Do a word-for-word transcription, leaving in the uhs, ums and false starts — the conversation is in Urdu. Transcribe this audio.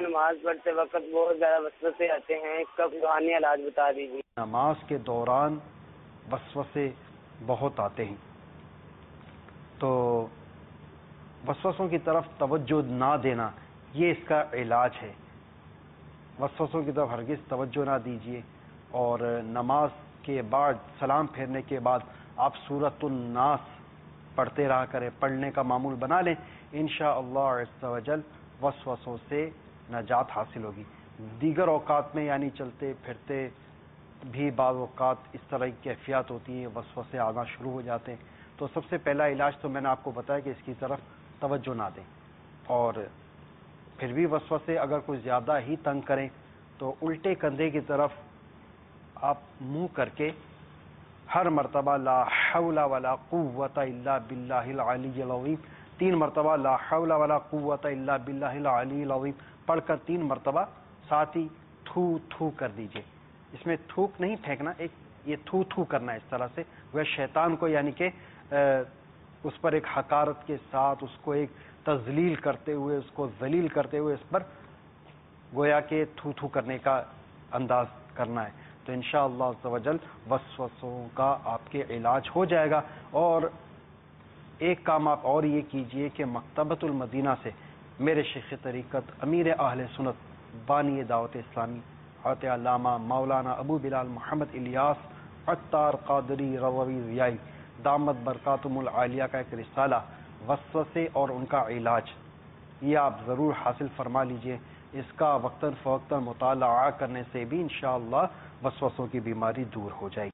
نماز پڑھتے وقت بہت زیادہ وسوسے آتے ہیں، اس کا روحانی علاج بتا دیجیے۔ نماز کے دوران وسوسے بہت آتے ہیں، تو وسوسوں کی طرف توجہ نہ دینا یہ اس کا علاج ہے۔ وسوسوں کی طرف ہرگز توجہ نہ دیجیے، اور نماز کے بعد سلام پھیرنے کے بعد آپ سورۃ الناس پڑھتے رہا کریں، پڑھنے کا معمول بنا لیں، انشاءاللہ عز و جل وسوسوں سے نجات حاصل ہوگی۔ دیگر اوقات میں یعنی چلتے پھرتے بھی بعض اوقات اس طرح کی کیفیات ہوتی ہیں، وسوسے آنا شروع ہو جاتے ہیں، تو سب سے پہلا علاج تو میں نے آپ کو بتایا کہ اس کی طرف توجہ نہ دیں، اور پھر بھی وسوسے اگر کوئی زیادہ ہی تنگ کریں تو الٹے کندھے کی طرف آپ منہ کر کے ہر مرتبہ لا حول ولا قوت الا باللہ العلی العظیم تین مرتبہ لا حول ولا قوت الا باللہ العلی العظیم پڑھ کر تین مرتبہ ساتھ ہی تھو تھو کر دیجئے۔ اس میں تھوک نہیں پھینکنا، ایک یہ تھو تھو کرنا اس طرح سے، وہ شیطان کو یعنی کہ اس پر ایک حقارت کے ساتھ اس کو ایک تذلیل کرتے ہوئے، اس کو ذلیل کرتے ہوئے اس پر گویا کہ تھو تھو کرنے کا انداز کرنا ہے، تو انشاءاللہ عز و جل وسوسوں کا آپ کے علاج ہو جائے گا۔ اور ایک کام آپ اور یہ کیجئے کہ مکتبۃ المدینہ سے میرے شیخ طریقت امیر اہل سنت بانی دعوت اسلامی حضرت علامہ مولانا ابو بلال محمد الیاس عطار قادری رضوی ضیائی دامت برکاتہم العالیہ کا ایک رسالہ وسوسے اور ان کا علاج، یہ آپ ضرور حاصل فرما لیجئے۔ اس کا وقتاً فوقتاً مطالعہ کرنے سے بھی انشاءاللہ وسوسوں کی بیماری دور ہو جائے گی۔